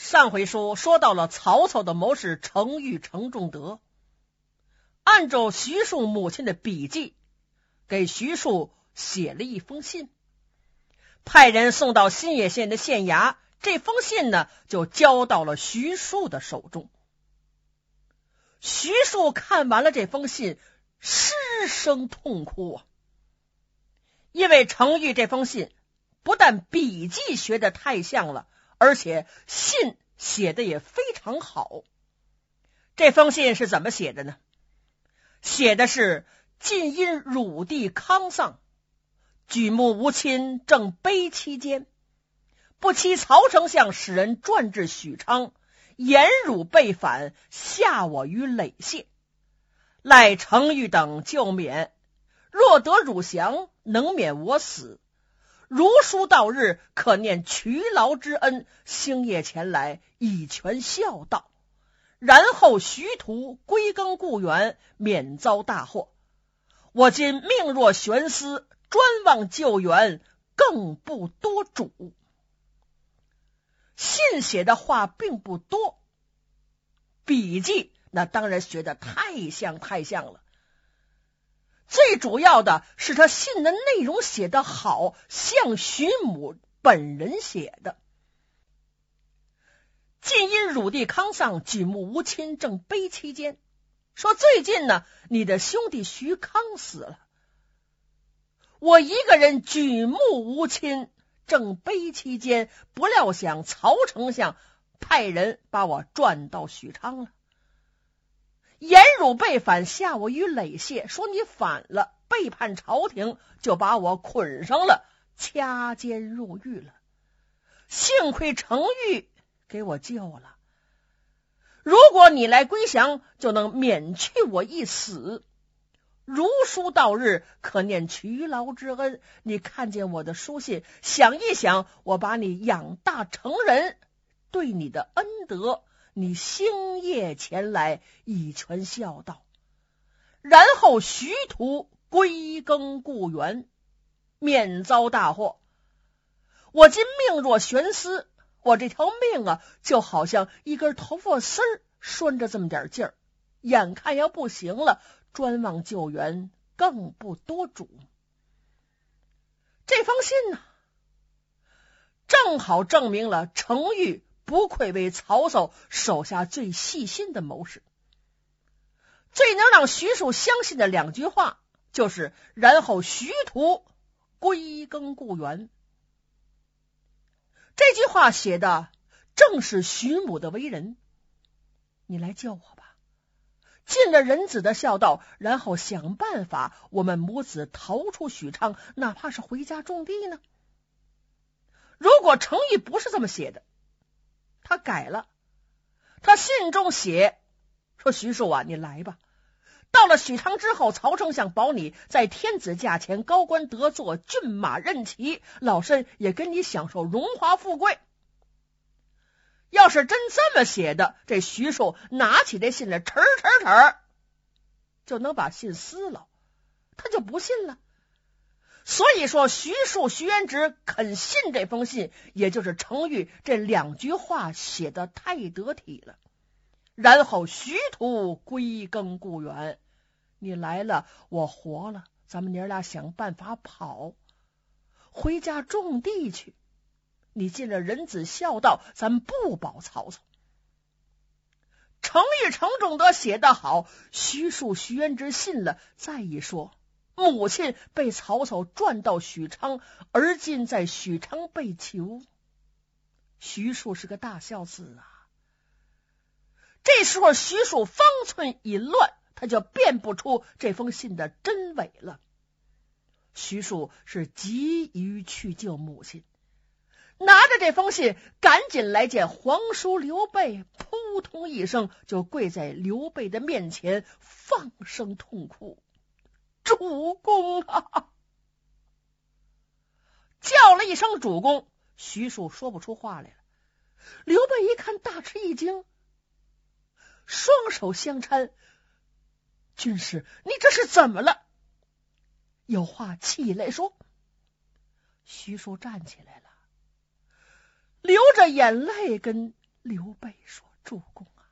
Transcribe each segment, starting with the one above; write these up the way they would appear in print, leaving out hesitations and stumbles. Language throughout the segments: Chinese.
上回书说到了曹操的谋士程昱、程仲德，按照徐庶母亲的笔记，给徐庶写了一封信，派人送到新野县的县衙。这封信呢，就交到了徐庶的手中。徐庶看完了这封信，失声痛哭啊！因为程昱这封信不但笔记学得太像了，而且信写的也非常好。这封信是怎么写的呢？写的是晋因汝弟康丧，举目无亲，正悲戚间，不期曹丞相使人传至许昌，言汝被反，下我于累谢，赖程昱等救免，若得汝降，能免我死。如书到日，可念劬劳之恩，星夜前来，以全孝道。然后徐图归耕故园，免遭大祸。我今命若悬丝，专望救援，更不多主。信写的话并不多，笔记那当然学得太像了。最主要的是他信的内容写得好，像徐母本人写的。晋因汝弟康丧，举目无亲，正悲戚间，说最近呢，你的兄弟徐康死了，我一个人举目无亲，正悲戚间，不料想曹丞相派人把我转到许昌了。言汝被反，下我于累谢，说你反了，背叛朝廷，就把我捆上了，掐监入狱了。幸亏程昱给我救了，如果你来归降，就能免去我一死。如书到日，可念劬劳之恩。你看见我的书信，想一想我把你养大成人，对你的恩德，你星夜前来，以全孝道。然后徐图归耕故园，免遭大祸。我今命若悬丝，我这条命啊，就好像一根头发丝儿拴着这么点劲儿，眼看要不行了，专望救援，更不多主。这封信呢，正好证明了程昱不愧为曹操手下最细心的谋士。最能让徐庶相信的两句话，就是然后徐图归耕故园。这句话写的正是徐母的为人，你来救我吧，尽了人子的孝道，然后想办法我们母子逃出许昌，哪怕是回家种地呢。如果程昱不是这么写的，他改了，他信中写说徐庶啊，你来吧，到了许昌之后，曹丞相保你在天子驾前高官得坐，骏马任骑，老身也跟你享受荣华富贵。要是真这么写的，这徐庶拿起这信来哧就能把信撕了，他就不信了。所以说徐庶、徐元直肯信这封信，也就是程昱这两句话写得太得体了。然后徐图归耕故园，你来了，我活了，咱们娘俩想办法跑，回家种地去。你尽了人子孝道，咱们不保曹操。程昱、程仲德写得好，徐庶、徐元直信了。再一说，母亲被曹操转到许昌，而今在许昌被囚，徐庶是个大孝子啊。这时候徐庶方寸已乱，他就辨不出这封信的真伪了。徐庶是急于去救母亲，拿着这封信赶紧来见皇叔刘备，扑通一声就跪在刘备的面前，放声痛哭，主公啊！叫了一声主公，徐庶说不出话来了。刘备一看大吃一惊，双手相搀，军师，你这是怎么了？有话起来说。徐庶站起来了，流着眼泪跟刘备说：“主公啊，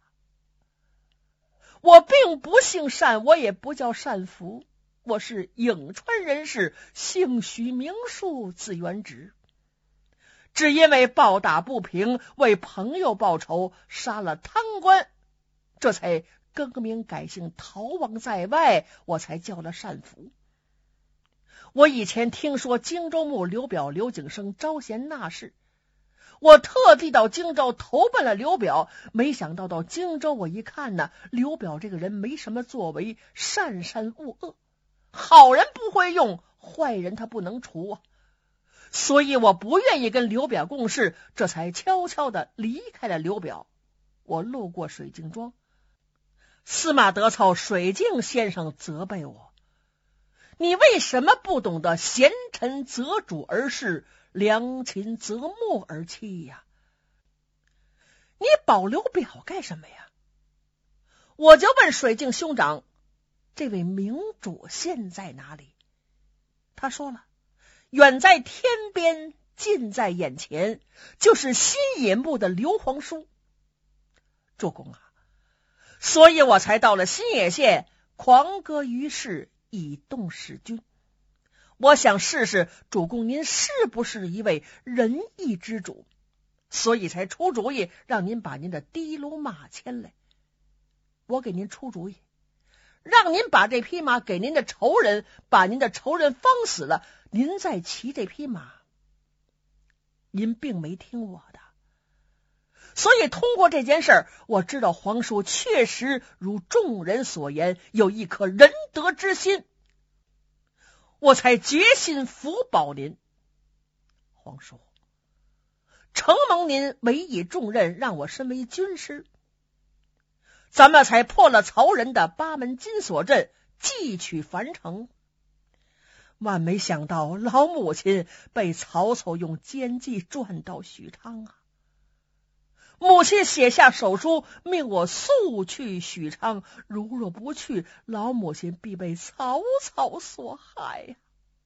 我并不姓单，我也不叫单福，我是颍川人士，姓许名树，字元直。只因为抱打不平，为朋友报仇，杀了汤官，这才更名改姓，逃亡在外，我才叫了单福。我以前听说荆州牧刘表刘景升招贤纳士，我特地到荆州投奔了刘表，没想到到荆州我一看呢，刘表这个人没什么作为，善善恶恶，好人不会用，坏人他不能除啊。所以我不愿意跟刘表共事，这才悄悄的离开了刘表。我路过水镜庄，司马德操水镜先生责备我：你为什么不懂得贤臣择主而事，良禽择木而栖呀？你保刘表干什么呀？我就问水镜兄长，这位明主现在哪里？他说了，远在天边，近在眼前，就是新野部的刘皇叔。主公啊，所以我才到了新野县，狂歌于世，以动使君。我想试试主公您是不是一位仁义之主，所以才出主意让您把您的的卢马牵来。我给您出主意，让您把这匹马给您的仇人，把您的仇人方死了，您再骑这匹马。您并没听我的，所以通过这件事我知道皇叔确实如众人所言，有一颗仁德之心，我才决心辅保您。皇叔，承蒙您委以重任，让我身为军师，咱们才破了曹仁的八门金锁阵，继取樊城。万没想到老母亲被曹操用奸计转到许昌啊！母亲写下手书，命我速去许昌，如若不去，老母亲必被曹操所害呀！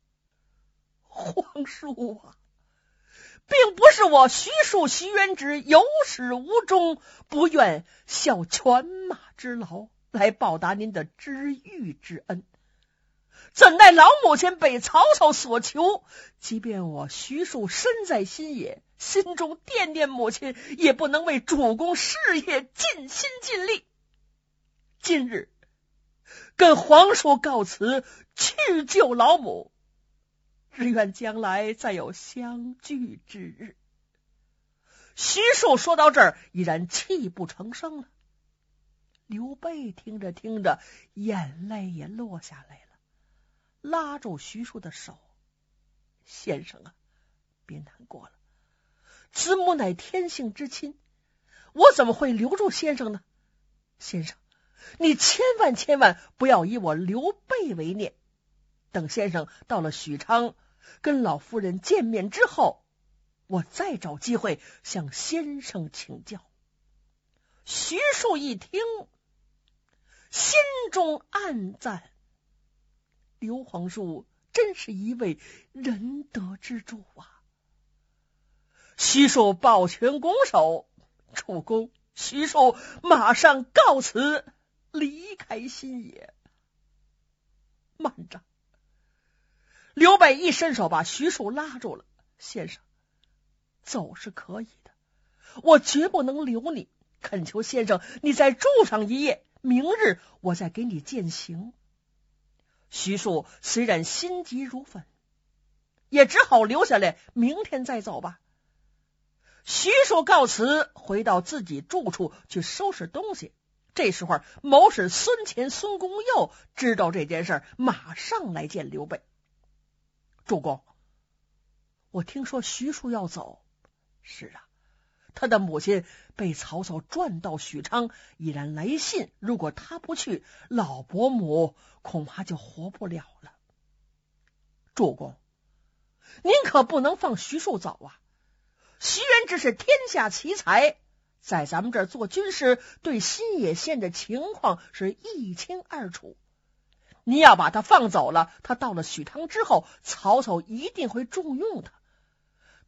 皇叔啊，并不是我徐庶徐元直有始无终，不愿效犬马之劳来报答您的知遇之恩，怎奈老母亲被曹操所求，即便我徐庶身在新野，心中惦念母亲，也不能为主公事业尽心尽力。今日跟皇叔告辞，去救老母，只愿将来再有相聚之日。徐庶说到这儿，已然泣不成声了。刘备听着听着，眼泪也落下来了，拉住徐庶的手：先生啊，别难过了，子母乃天性之亲，我怎么会留住先生呢？先生，你千万不要以我刘备为念，等先生到了许昌，跟老夫人见面之后，我再找机会向先生请教。徐庶一听，心中暗赞，刘皇叔真是一位仁德之主啊！徐庶抱拳拱手：主公，徐庶马上告辞，离开新野。慢着！刘备一伸手把徐庶拉住了：先生，走是可以的，我绝不能留你，恳求先生你再住上一夜，明日我再给你饯行。徐庶虽然心急如焚，也只好留下来，明天再走吧。徐庶告辞，回到自己住处去收拾东西。这时候谋士孙乾、孙公佑知道这件事，马上来见刘备。主公，我听说徐庶要走。是啊，他的母亲被曹操转到许昌，已然来信，如果他不去，老伯母恐怕就活不了了。主公，您可不能放徐庶走啊！徐元直是天下奇才，在咱们这儿做军师，对新野县的情况是一清二楚。你要把他放走了，他到了许昌之后，曹操一定会重用他。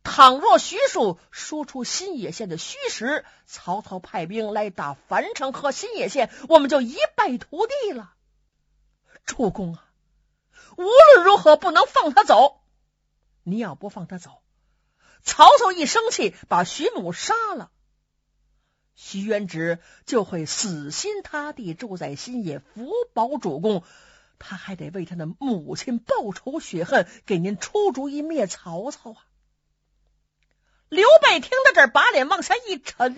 倘若徐庶说出新野县的虚实，曹操派兵来打樊城和新野县，我们就一败涂地了。主公啊，无论如何不能放他走。你要不放他走，曹操一生气把徐母杀了，徐元直就会死心塌地住在新野福保主公，他还得为他的母亲报仇雪恨，给您出主意灭曹操啊。刘备听到这儿，把脸往下一沉。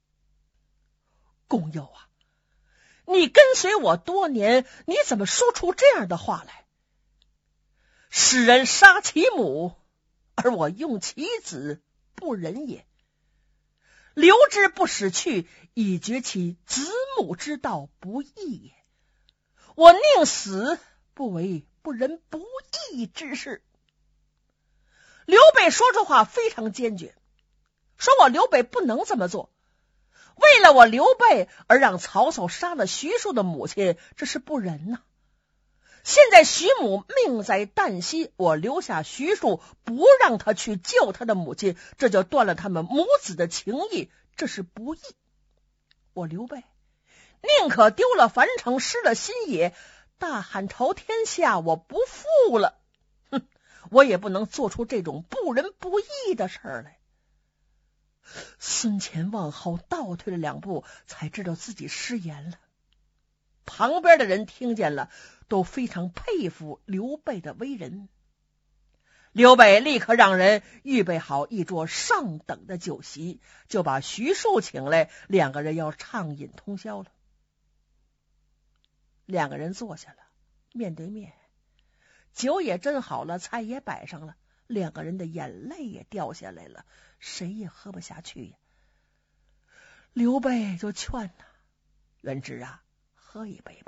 公友啊，你跟随我多年，你怎么说出这样的话来？使人杀其母，而我用其子，不仁也。留之不使去，以绝其子母之道，不义也。我宁死，不为不仁不义之事。刘备说这话非常坚决，说我刘备不能这么做，为了我刘备而让曹操杀了徐庶的母亲，这是不仁呐。现在徐母命在旦夕，我留下徐庶，不让他去救他的母亲，这就断了他们母子的情谊，这是不义。我刘备宁可丢了樊城，失了新野，大汉朝天下我不复了，我也不能做出这种不仁不义的事儿来。孙乾往后倒退了2步，才知道自己失言了。旁边的人听见了，都非常佩服刘备的为人。刘备立刻让人预备好一桌上等的酒席，就把徐庶请来，2个人要畅饮通宵了。2个人坐下了，面对面，酒也斟好了，菜也摆上了，2个人的眼泪也掉下来了，谁也喝不下去呀。刘备就劝他：元直啊，喝一杯吧。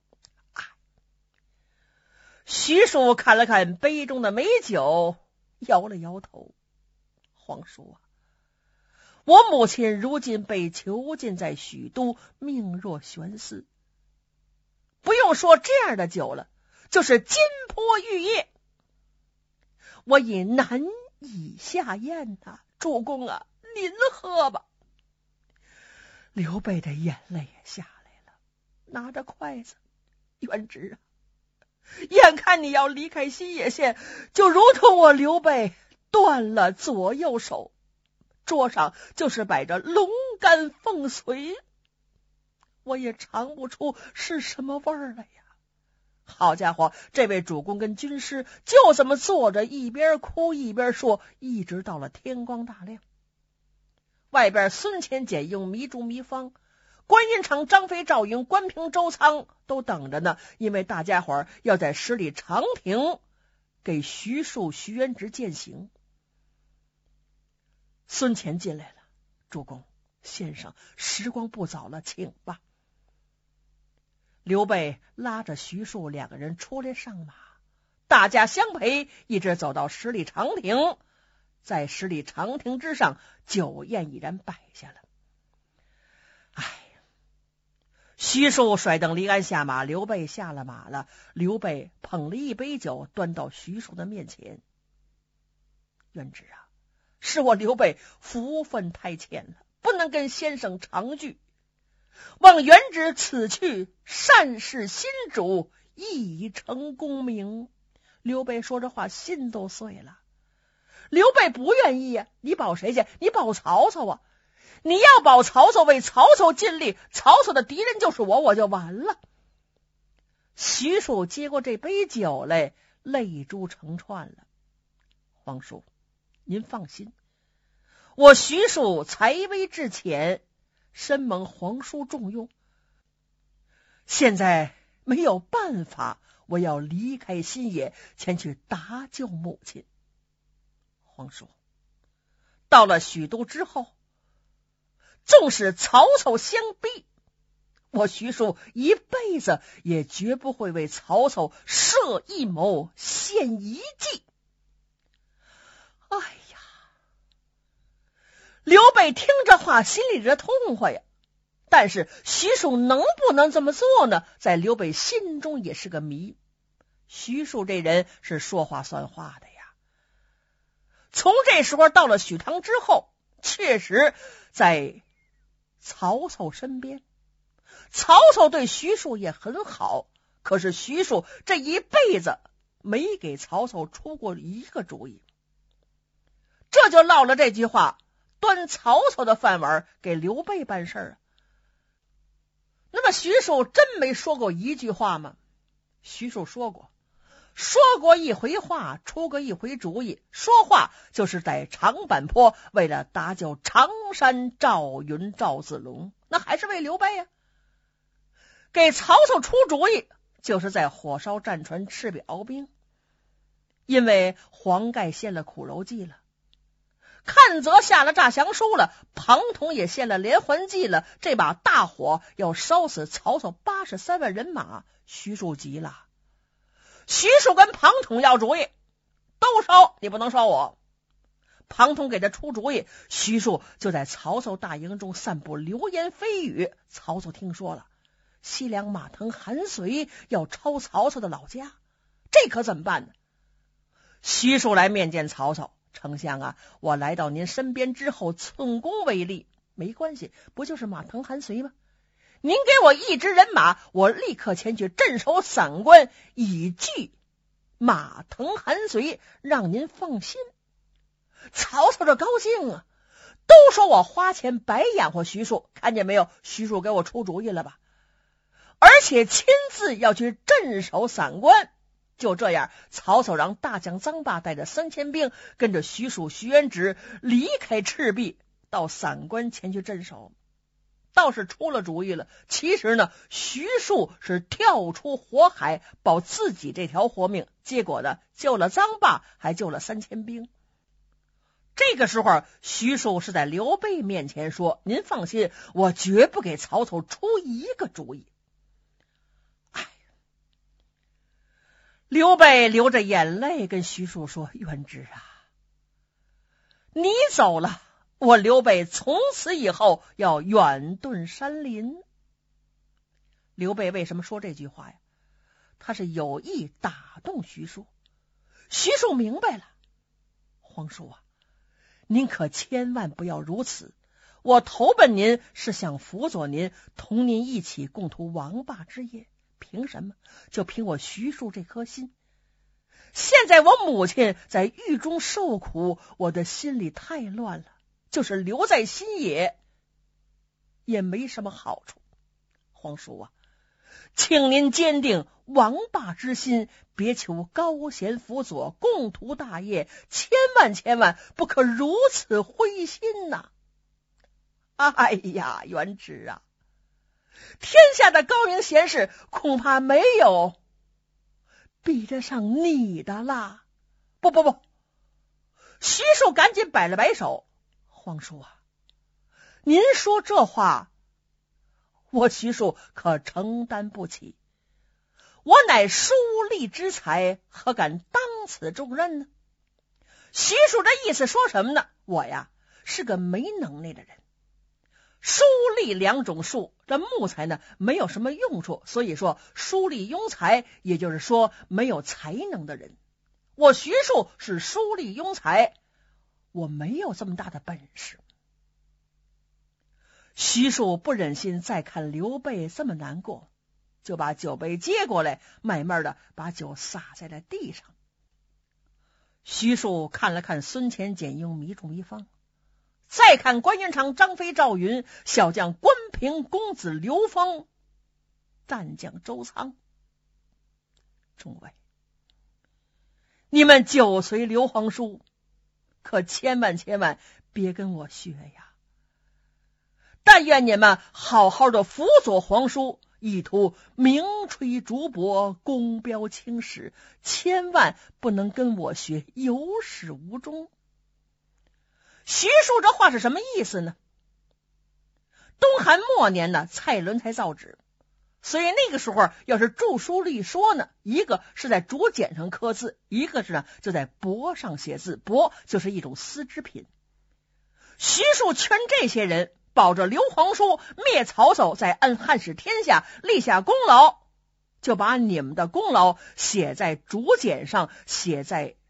徐庶看了看杯中的美酒，摇了摇头。皇叔啊，我母亲如今被囚禁在许都，命若悬丝，不用说这样的酒了，就是金坡玉叶，我已难以下咽呐。主公啊，您喝吧。刘备的眼泪也下来了，拿着筷子：元直啊，眼看你要离开新野县，就如同我刘备断了左右手，桌上就是摆着龙肝凤髓，我也尝不出是什么味儿来呀。好家伙，这位主公跟军师就这么坐着，一边哭一边说，一直到了天光大亮。外边孙乾简用糜竺糜芳，关云长、张飞、赵云、关平、周仓都等着呢，因为大家伙要在十里长亭给徐庶、徐元直饯行。孙乾进来了：主公，先生，时光不早了，请吧。刘备拉着徐庶2个人出来上马，大家相陪，一直走到十里长亭。在十里长亭之上，酒宴已然摆下了。徐庶甩蹬离鞍下马，刘备下了马了。刘备捧了一杯酒，端到徐庶的面前：元直啊，是我刘备福分太浅了，不能跟先生长聚，望元直此去，善事新主，一成功名。刘备说这话心都碎了。刘备不愿意呀，你保谁去？你保曹操啊！你要保曹操，为曹操尽力，曹操的敌人就是我，我就完了。徐庶接过这杯酒来，泪珠成串了。皇叔，您放心，我徐庶才微志浅，深蒙皇叔重用，现在没有办法，我要离开新野，前去搭救母亲。皇叔，到了许都之后，纵使曹操相逼，我徐庶一辈子也绝不会为曹操设一谋献一计。哎呀，刘备听这话心里这痛快呀，但是徐庶能不能这么做呢？在刘备心中也是个谜。徐庶这人是说话算话的呀， 从这时候到了许昌之后，确实在曹操身边。曹操对徐庶也很好，可是徐庶这一辈子没给曹操出过一个主意，这就落了这句话，端曹操的饭碗给刘备办事啊。那么徐庶真没说过一句话吗？徐庶说过一回话，出过一回主意。说话就是在长坂坡为了搭救常山赵云赵子龙，那还是为刘备啊。给曹操出主意就是在火烧战船，赤壁鏖兵，因为黄盖献了苦肉计了，阚泽下了诈降书了，庞统也献了连环计了，这把大火要烧死曹操83万人马。徐庶急了，徐庶跟庞统要主意，都烧，你不能烧我。庞统给他出主意，徐庶就在曹操大营中散布流言蜚语。曹操听说了，西凉马腾、韩遂要抄曹操的老家，这可怎么办呢？徐庶来面见曹操，丞相啊，我来到您身边之后，寸功未立，没关系，不就是马腾、韩遂吗？您给我一支人马，我立刻前去镇守散关，以拒马腾、韩遂，让您放心。曹操这高兴啊，都说我花钱白养活徐庶，看见没有？徐庶给我出主意了吧？而且亲自要去镇守散关。就这样，曹操让大将臧霸带着3000兵，跟着徐庶、徐元直离开赤壁，到散关前去镇守。倒是出了主意了，其实呢，徐庶是跳出火海保自己这条活命，结果呢，救了臧霸，还救了3000兵。这个时候，徐庶是在刘备面前说：“您放心，我绝不给曹操出一个主意。”刘备流着眼泪跟徐庶说：“元直啊，你走了，我刘备从此以后要远遁山林。”刘备为什么说这句话呀？他是有意打动徐庶。徐庶明白了，皇叔啊，您可千万不要如此，我投奔您是想辅佐您，同您一起共图王霸之业，凭什么？就凭我徐庶这颗心。现在我母亲在狱中受苦，我的心里太乱了，就是留在新野也没什么好处。皇叔啊，请您坚定王霸之心，别求高贤辅佐，共图大业，千万不可如此灰心呐！哎呀，元直啊，天下的高明贤士恐怕没有比得上你的啦！不，徐庶赶紧摆了摆手：“皇叔啊，您说这话，我徐庶可承担不起。我乃书吏之才，何敢当此重任呢？”徐庶这意思说什么呢？我呀是个没能耐的人，书吏两种术，这木材呢没有什么用处，所以说书吏庸才，也就是说没有才能的人。我徐庶是书吏庸才，我没有这么大的本事。徐庶不忍心再看刘备这么难过，就把酒杯接过来，慢慢的把酒洒在了地上。徐庶看了看孙乾、简雍、糜仲、糜芳，再看关云长、张飞、赵云，小将关平、公子刘封，战将周仓。众位，你们就随刘皇叔，可千万别跟我学呀！但愿你们好好的辅佐皇叔，意图名垂竹帛，功标青史，千万不能跟我学，有始无终。徐庶这话是什么意思呢？东汉末年呢，蔡伦才造纸，所以那个时候要是著书立说呢，一个是在竹简上刻字，一个是呢就在帛上写字，帛就是一种丝织品。徐庶劝这些人保着刘皇叔灭曹操，在汉室天下立下功劳，就把你们的功劳写在竹简上，写在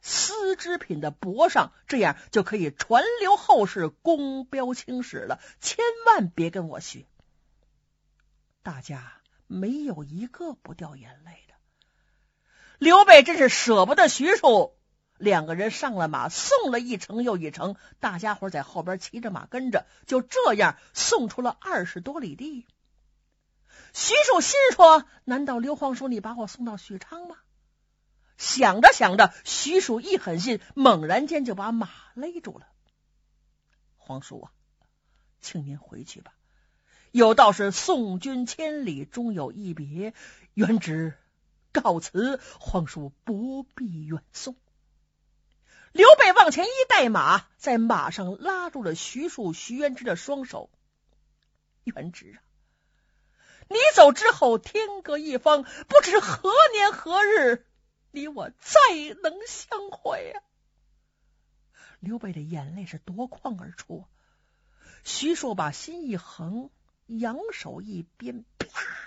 丝织品的帛上，这样就可以传流后世，功标青史了。千万别跟我学。大家没有一个不掉眼泪的。刘备真是舍不得徐庶，两个人上了马，送了一程又一程，大家伙在后边骑着马跟着，就这样送出了20多里地。徐庶心说，难道刘皇叔你把我送到许昌吗？想着想着，徐庶一狠心，猛然间就把马勒住了。皇叔啊，请您回去吧，有道是送君千里，终有一别，元直告辞，皇叔不必远送。刘备往前一带马，在马上拉住了徐庶、徐元直的双手。元直啊，你走之后天各一方，不知何年何日你我再能相会啊！刘备的眼泪是夺眶而出。徐庶把心一横，扬手一鞭，啪，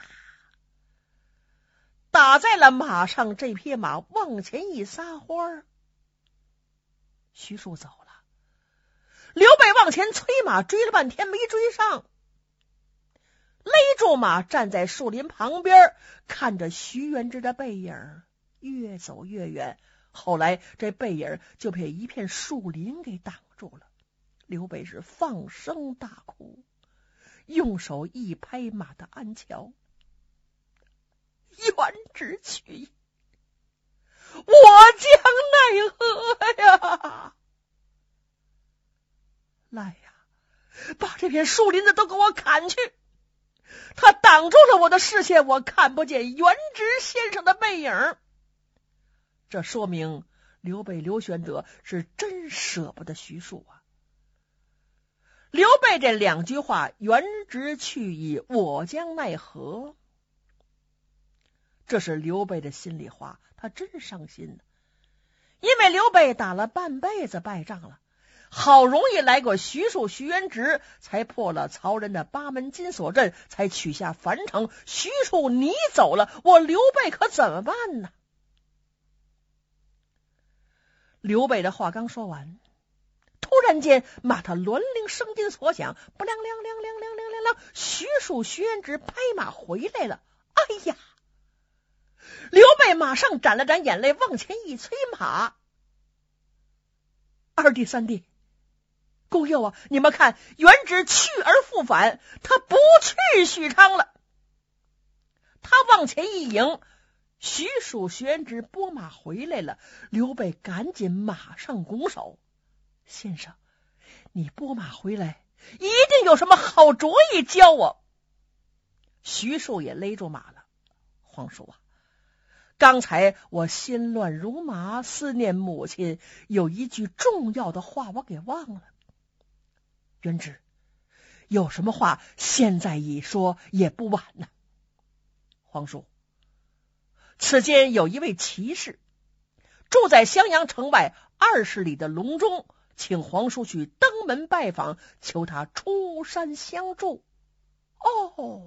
打在了马上。这匹马往前一撒欢儿，徐庶走了。刘备往前催马，追了半天没追上，勒住马，站在树林旁边，看着徐元直的背影越走越远。后来这背影就被一片树林给挡住了。刘备是放声大哭，用手一拍马的鞍桥，元直去也，我将奈何呀！来呀，把这片树林子都给我砍去！他挡住了我的视线，我看不见元直先生的背影。这说明刘备刘玄德是真舍不得徐庶啊。刘备这两句话，元直去矣，我将奈何，这是刘备的心里话，他真伤心的。因为刘备打了半辈子败仗了，好容易来过徐庶、徐元直，才破了曹仁的八门金锁阵，才取下樊城。徐庶你走了，我刘备可怎么办呢？刘备的话刚说完，突然间马踏銮铃，声金锁响，不亮亮亮亮亮亮亮亮，徐庶、徐元直拍马回来了。哎呀！刘备马上沾了沾眼泪，往前一催马。二弟三弟，公佑啊，你们看，元直去而复返，他不去许昌了。他往前一迎，徐庶、徐元直拨马回来了。刘备赶紧马上拱手，先生，你拨马回来，一定有什么好主意教我。徐庶也勒住马了。皇叔啊，刚才我心乱如麻，思念母亲，有一句重要的话我给忘了。元直，有什么话现在一说也不晚呢。皇叔，此间有一位骑士，住在襄阳城外20里的隆中，请皇叔去登门拜访，求他出山相助。哦，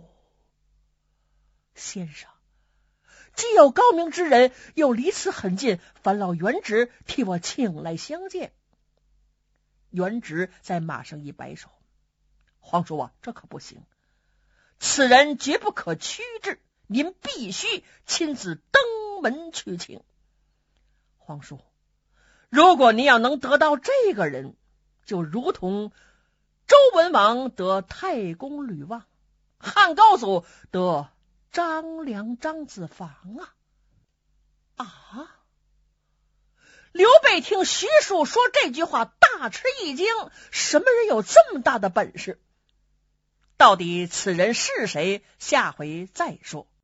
先生，既有高明之人，又离此很近，烦劳元直替我请来相见。元直在马上一摆手，皇叔啊，这可不行，此人绝不可屈制，您必须亲自登门去请。皇叔，如果您要能得到这个人，就如同周文王得太公吕望，汉高祖得张良张子房啊！刘备听徐庶说这句话，大吃一惊，什么人有这么大的本事？到底此人是谁？下回再说。